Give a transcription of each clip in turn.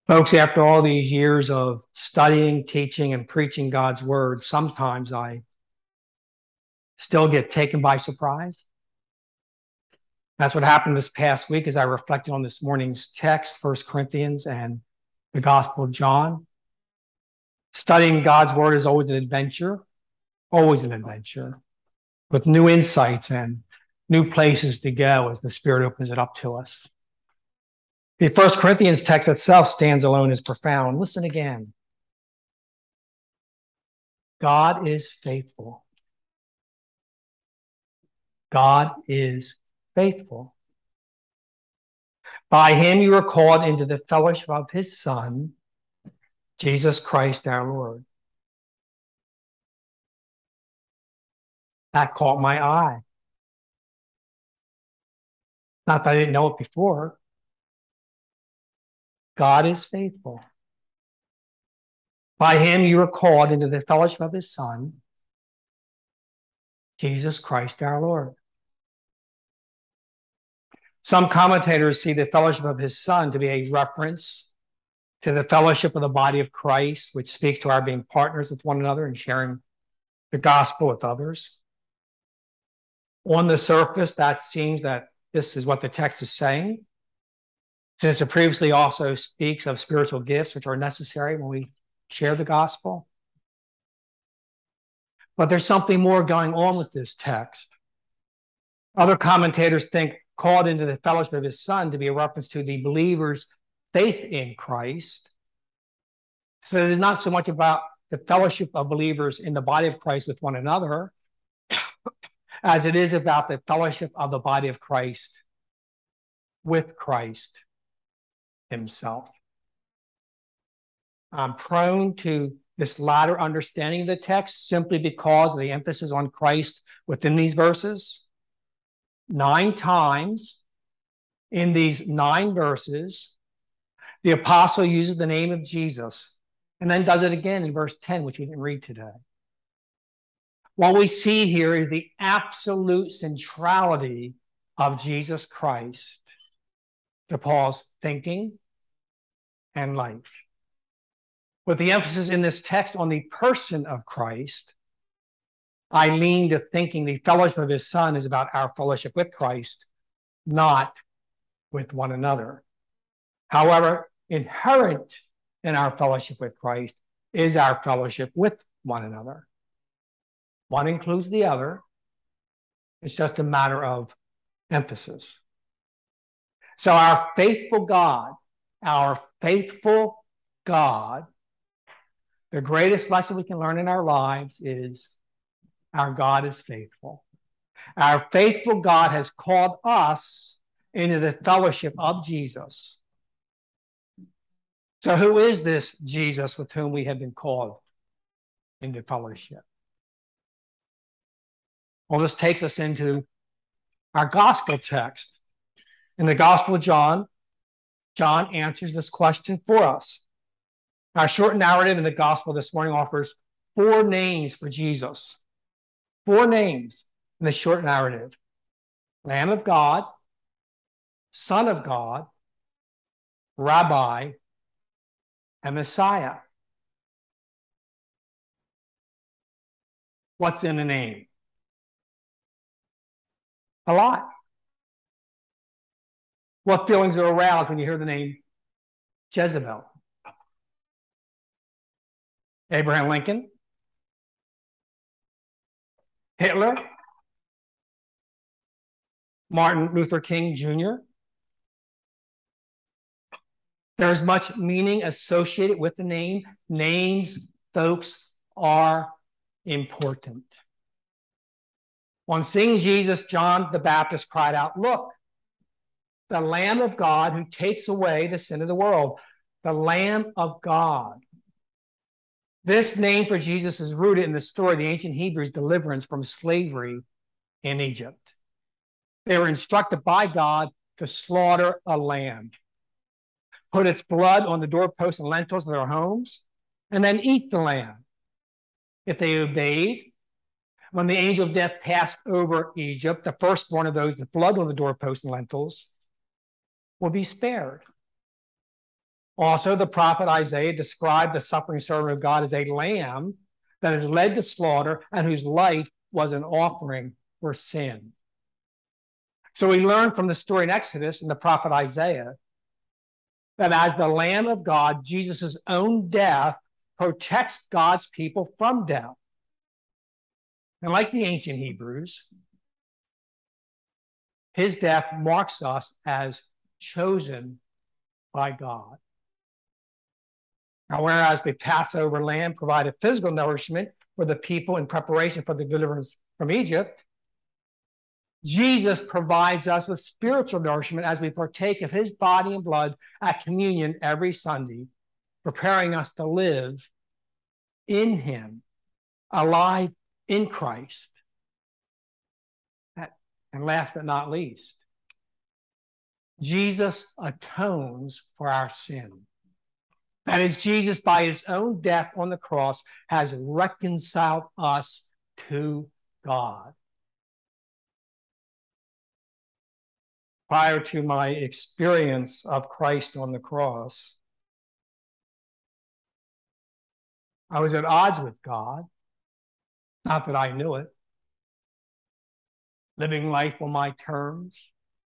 Folks, after all these years of studying, teaching, and preaching God's word, sometimes I still get taken by surprise. That's what happened this past week as I reflected on this morning's text, 1 Corinthians and the Gospel of John. Studying God's word is always an adventure, with new insights and new places to go as the Spirit opens it up to us. The 1 Corinthians text itself stands alone as profound. Listen again. God is faithful. God is faithful. By him you are called into the fellowship of his Son, Jesus Christ our Lord. That caught my eye. Not that I didn't know it before. God is faithful. By him you are called into the fellowship of his Son, Jesus Christ our Lord. Some commentators see the fellowship of his Son to be a reference to the fellowship of the body of Christ, which speaks to our being partners with one another and sharing the gospel with others. On the surface, that seems that this is what the text is saying, since it previously also speaks of spiritual gifts which are necessary when we share the gospel. But there's something more going on with this text. Other commentators think called into the fellowship of his Son to be a reference to the believer's faith in Christ. So it is not so much about the fellowship of believers in the body of Christ with one another, as it is about the fellowship of the body of Christ with Christ himself. I'm prone to this latter understanding of the text simply because of the emphasis on Christ within these verses. 9 times in these 9 verses, the apostle uses the name of Jesus and then does it again in verse 10, which we didn't read today. What we see here is the absolute centrality of Jesus Christ to Paul's thinking and life. With the emphasis in this text on the person of Christ, I lean to thinking the fellowship of his Son is about our fellowship with Christ, not with one another. However, inherent in our fellowship with Christ is our fellowship with one another. One includes the other. It's just a matter of emphasis. So our faithful God, the greatest lesson we can learn in our lives is our God is faithful. Our faithful God has called us into the fellowship of Jesus. So who is this Jesus with whom we have been called into fellowship? Well, this takes us into our gospel text. In the Gospel of John, John answers this question for us. Our short narrative in the gospel this morning offers 4 names for Jesus. 4 names in the short narrative: Lamb of God, Son of God, Rabbi, and Messiah. What's in a name? A lot. What feelings are aroused when you hear the name Jezebel? Abraham Lincoln? Hitler? Martin Luther King Jr.? There's much meaning associated with the name. Names, folks, are important. On seeing Jesus, John the Baptist cried out, "Look, the Lamb of God who takes away the sin of the world." The Lamb of God. This name for Jesus is rooted in the story of the ancient Hebrews' deliverance from slavery in Egypt. They were instructed by God to slaughter a lamb, put its blood on the doorposts and lintels of their homes, and then eat the lamb. If they obeyed, when the angel of death passed over Egypt, the firstborn of those with blood on the doorposts and lintels will be spared. Also, the prophet Isaiah described the suffering servant of God as a lamb that is led to slaughter and whose life was an offering for sin. So we learn from the story in Exodus and the prophet Isaiah that as the Lamb of God, Jesus' own death protects God's people from death. And like the ancient Hebrews, his death marks us as chosen by God. Now, whereas the Passover lamb provided physical nourishment for the people in preparation for the deliverance from Egypt, Jesus provides us with spiritual nourishment as we partake of his body and blood at communion every Sunday, preparing us to live in him, alive in Christ. And last but not least, Jesus atones for our sin. That is, Jesus, by his own death on the cross, has reconciled us to God. Prior to my experience of Christ on the cross, I was at odds with God. Not that I knew it. Living life on my terms,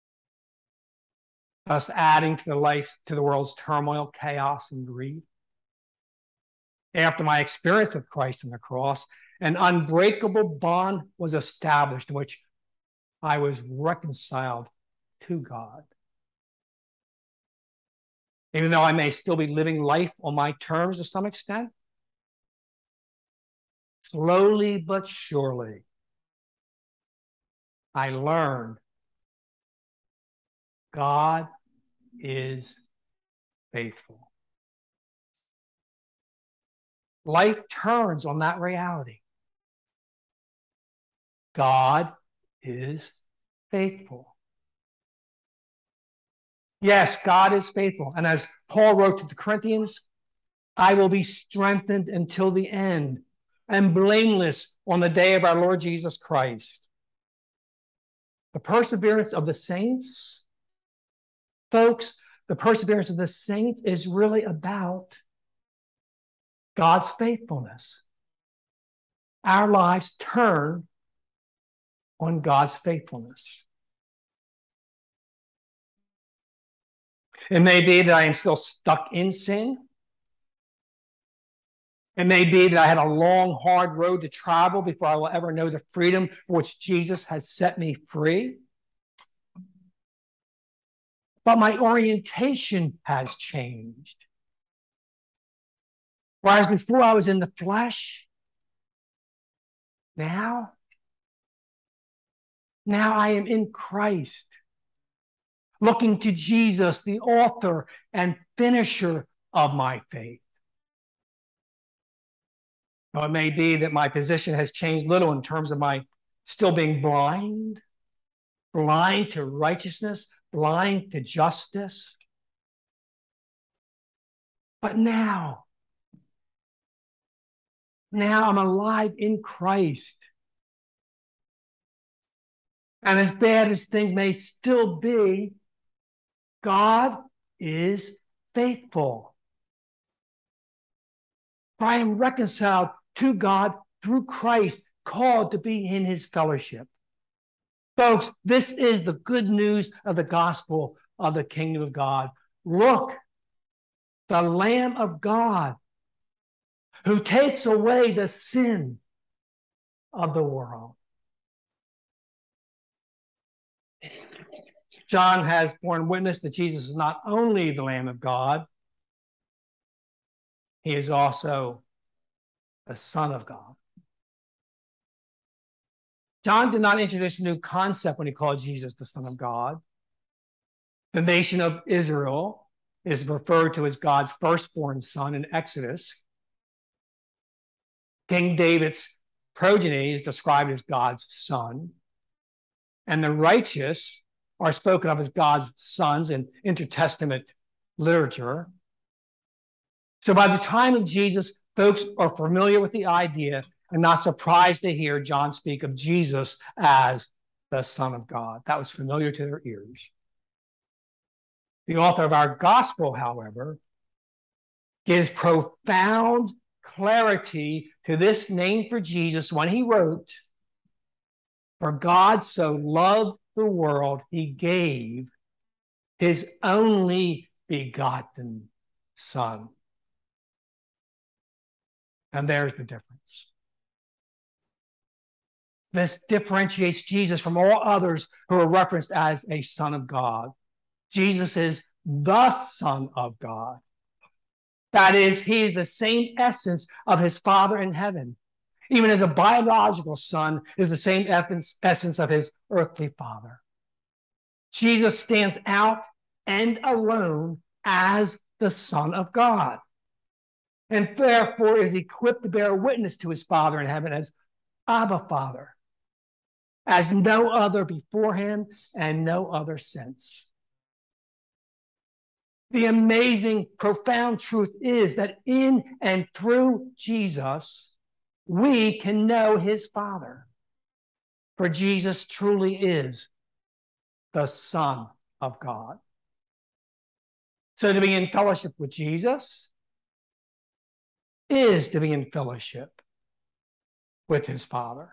thus adding to the world's turmoil, chaos, and grief. After my experience with Christ on the cross, an unbreakable bond was established in which I was reconciled to God. Even though I may still be living life on my terms to some extent, slowly but surely, I learned God is faithful. Life turns on that reality. God is faithful. Yes, God is faithful. And as Paul wrote to the Corinthians, I will be strengthened until the end and blameless on the day of our Lord Jesus Christ. The perseverance of the saints, folks, the perseverance of the saints is really about God's faithfulness. Our lives turn on God's faithfulness. It may be that I am still stuck in sin. It may be that I had a long, hard road to travel before I will ever know the freedom for which Jesus has set me free. But my orientation has changed. Whereas before I was in the flesh, now I am in Christ, looking to Jesus, the author and finisher of my faith. Now, it may be that my position has changed little in terms of my still being blind to righteousness, blind to justice. But now I'm alive in Christ. And as bad as things may still be, God is faithful. For I am reconciled to God through Christ, called to be in his fellowship. Folks, this is the good news of the gospel of the kingdom of God. Look, the Lamb of God who takes away the sin of the world. John has borne witness that Jesus is not only the Lamb of God, he is also the Son of God. John did not introduce a new concept when he called Jesus the Son of God. The nation of Israel is referred to as God's firstborn son in Exodus. King David's progeny is described as God's son. And the righteous are spoken of as God's sons in intertestament literature. So by the time of Jesus, folks are familiar with the idea and not surprised to hear John speak of Jesus as the Son of God. That was familiar to their ears. The author of our gospel, however, gives profound clarity to this name for Jesus when he wrote, "For God so loved the world, he gave his only begotten Son." And there's the difference. This differentiates Jesus from all others who are referenced as a Son of God. Jesus is the Son of God. That is, he is the same essence of his Father in heaven, even as a biological son is the same essence of his earthly father. Jesus stands out and alone as the Son of God, and therefore is equipped to bear witness to his Father in heaven as Abba, Father, as no other before him and no other since. The amazing, profound truth is that in and through Jesus, we can know his Father. For Jesus truly is the Son of God. So to be in fellowship with Jesus is to be in fellowship with his Father.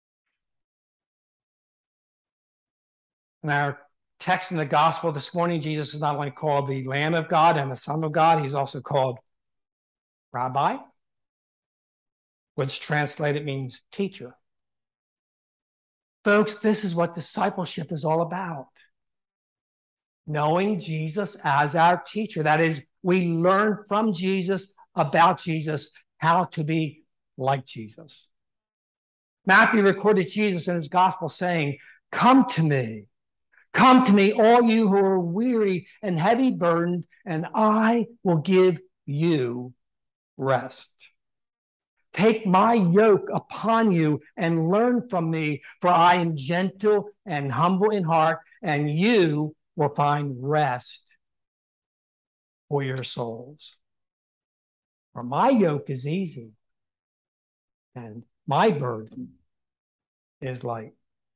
In our text in the gospel this morning, Jesus is not only called the Lamb of God and the Son of God, he's also called Rabbi, which translated means teacher. Folks, this is what discipleship is all about. Knowing Jesus as our teacher. That is, we learn from Jesus, about Jesus, how to be like Jesus. Matthew recorded Jesus in his gospel saying, come to me, all you who are weary and heavy burdened, and I will give you rest. Take my yoke upon you and learn from me, for I am gentle and humble in heart, and you will find rest for your souls. For my yoke is easy, and my burden is light.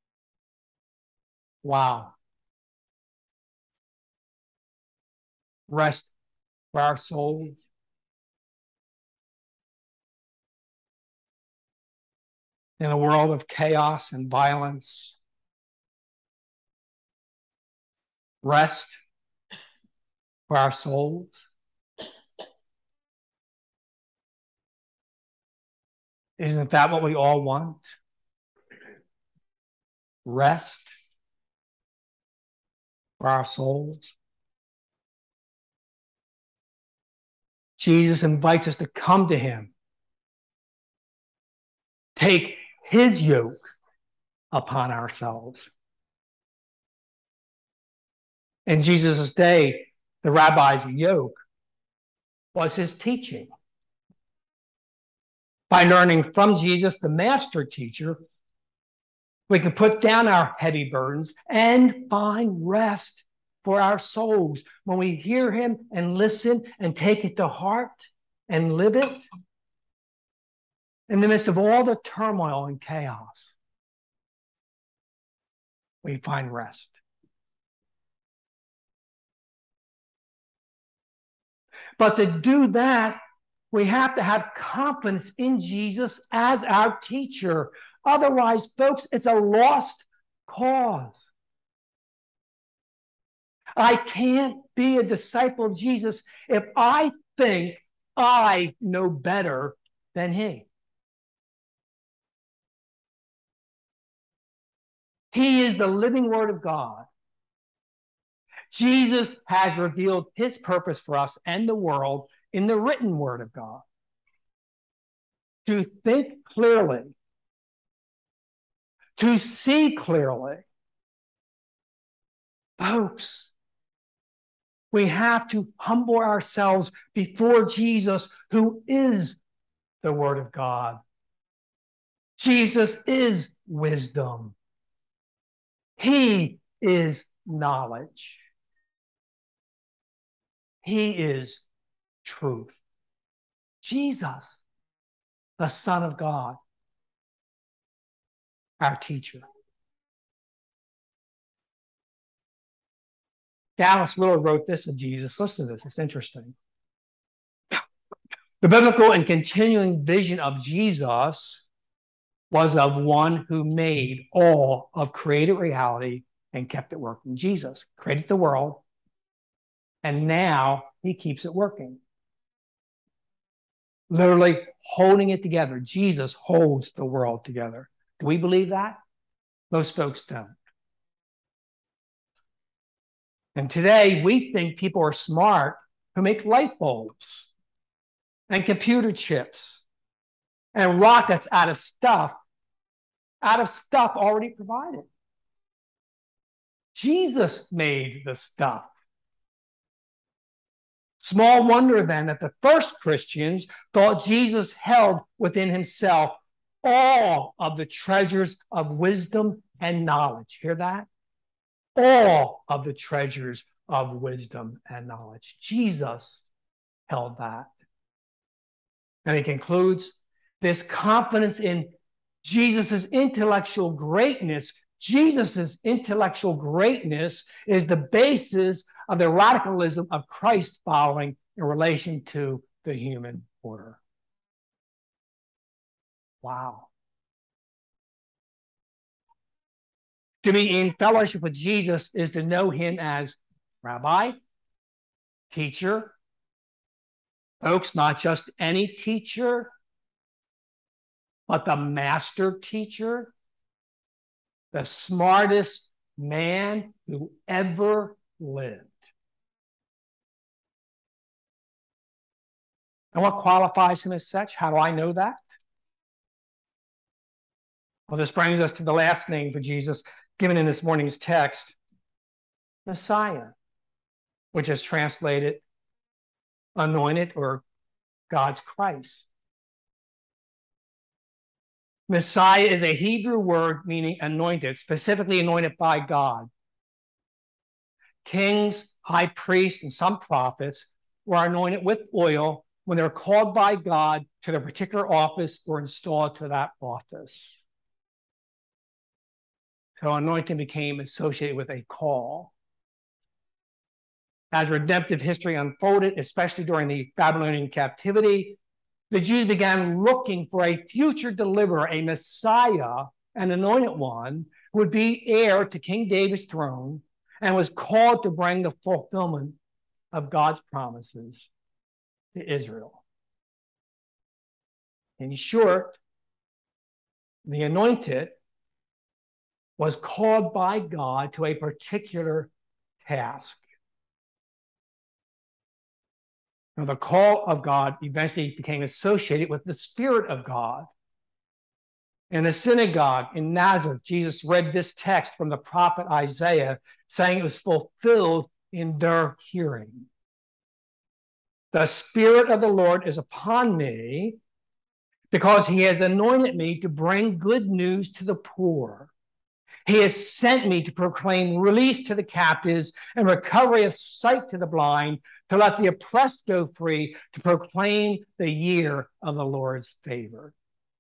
Wow. Rest for our souls. In a world of chaos and violence, rest for our souls. Isn't that what we all want? Rest for our souls. Jesus invites us to come to him. Take his yoke upon ourselves. In Jesus' day, the rabbi's yoke was his teaching. By learning from Jesus, the master teacher, we can put down our heavy burdens and find rest for our souls when we hear him and listen and take it to heart and live it in the midst of all the turmoil and chaos. We find rest. But to do that, we have to have confidence in Jesus as our teacher. Otherwise, folks, it's a lost cause. I can't be a disciple of Jesus if I think I know better than he. He is the living word of God. Jesus has revealed his purpose for us and the world in the written word of God. To think clearly, to see clearly. Folks, we have to humble ourselves before Jesus, who is the Word of God. Jesus is wisdom. He is knowledge. He is truth. Jesus, the Son of God, our teacher. Dallas Willard wrote this of Jesus. Listen to this. It's interesting. The biblical and continuing vision of Jesus was of one who made all of created reality and kept it working. Jesus created the world, and now he keeps it working. Literally holding it together. Jesus holds the world together. Do we believe that? Most folks don't. And today we think people are smart who make light bulbs and computer chips and rockets out of stuff already provided. Jesus made the stuff. Small wonder then that the first Christians thought Jesus held within himself all of the treasures of wisdom and knowledge. Hear that? All of the treasures of wisdom and knowledge. Jesus held that. And he concludes, this confidence in Jesus' intellectual greatness. Jesus' intellectual greatness is the basis of the radicalism of Christ following in relation to the human order. Wow. To be in fellowship with Jesus is to know him as rabbi, teacher. Folks, not just any teacher, but the master teacher, the smartest man who ever lived. And what qualifies him as such? How do I know that? Well, this brings us to the last name for Jesus given in this morning's text, Messiah, which is translated anointed or God's Christ. Messiah is a Hebrew word meaning anointed, specifically anointed by God. Kings, high priests, and some prophets were anointed with oil when they were called by God to their particular office or installed to that office. So anointing became associated with a call. As redemptive history unfolded, especially during the Babylonian captivity, the Jews began looking for a future deliverer, a Messiah, an anointed one, who would be heir to King David's throne and was called to bring the fulfillment of God's promises to Israel. In short, the anointed was called by God to a particular task. Now, the call of God eventually became associated with the Spirit of God. In the synagogue in Nazareth, Jesus read this text from the prophet Isaiah, saying it was fulfilled in their hearing. The Spirit of the Lord is upon me because he has anointed me to bring good news to the poor. He has sent me to proclaim release to the captives and recovery of sight to the blind, to let the oppressed go free, to proclaim the year of the Lord's favor.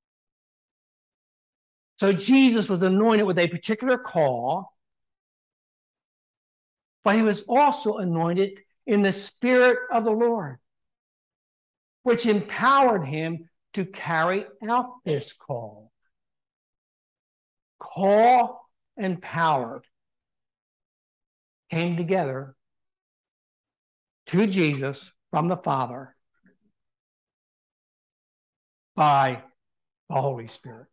So Jesus was anointed with a particular call, but he was also anointed in the Spirit of the Lord, which empowered him to carry out this call. Call and power came together to Jesus from the Father by the Holy Spirit.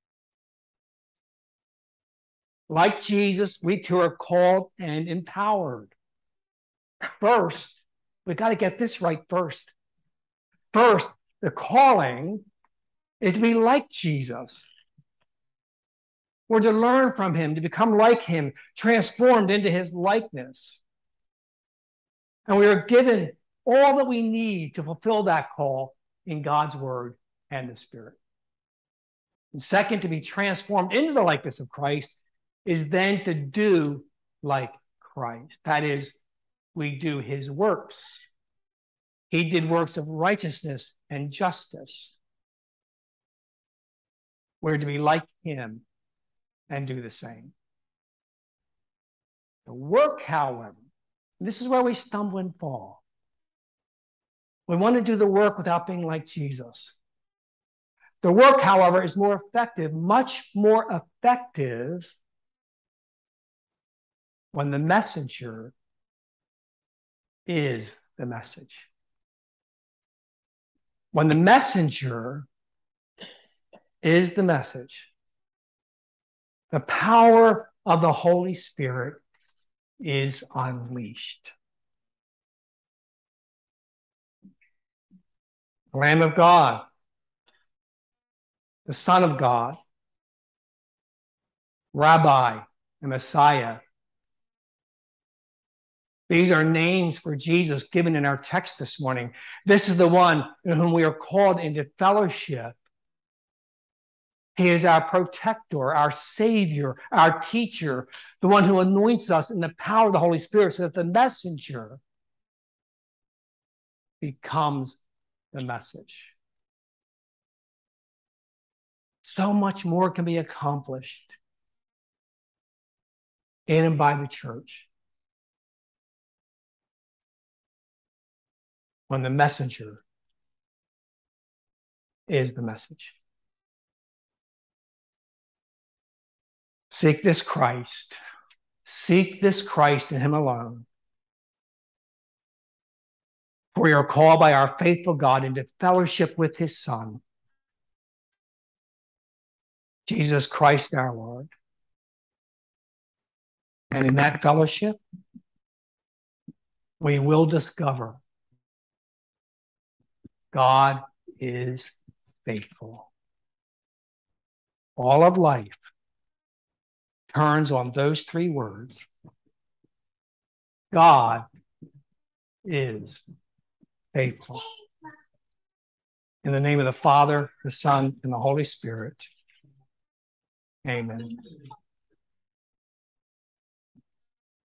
Like Jesus, we too are called and empowered. First, we've got to get this right first. First, the calling is to be like Jesus. We're to learn from him, to become like him, transformed into his likeness. And we are given all that we need to fulfill that call in God's word and the Spirit. And second, to be transformed into the likeness of Christ is then to do like Christ. That is, we do his works. He did works of righteousness and justice. We're to be like him and do the same. The work, however, this is where we stumble and fall. We want to do the work without being like Jesus. The work, however, is more effective, much more effective, when the messenger is the message. When the messenger is the message, the power of the Holy Spirit is unleashed. The Lamb of God, the Son of God, Rabbi, and Messiah. These are names for Jesus given in our text this morning. This is the one in whom we are called into fellowship. He is our protector, our savior, our teacher, the one who anoints us in the power of the Holy Spirit so that the messenger becomes the message. So much more can be accomplished in and by the church when the messenger is the message. Seek this Christ. Seek this Christ and him alone. For we are called by our faithful God into fellowship with his Son, Jesus Christ our Lord. And in that fellowship, we will discover God is faithful. All of life turns on those three words. God is faithful. In the name of the Father, the Son, and the Holy Spirit. Amen.